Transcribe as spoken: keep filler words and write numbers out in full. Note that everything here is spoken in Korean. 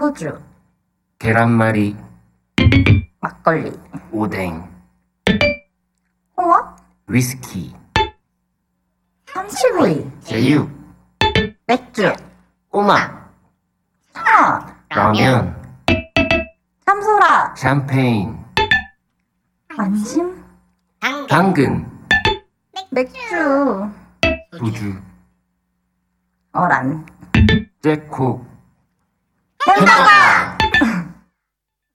소주, 계란말이, 막걸리, 오뎅, 홍어, 위스키, 참치구이, 제육, 맥주, 꼬막, 청어, 라면, 참소라, 샴페인, 안심, 당근, 맥주, 소주, 어란, 잭콕, 햄버거!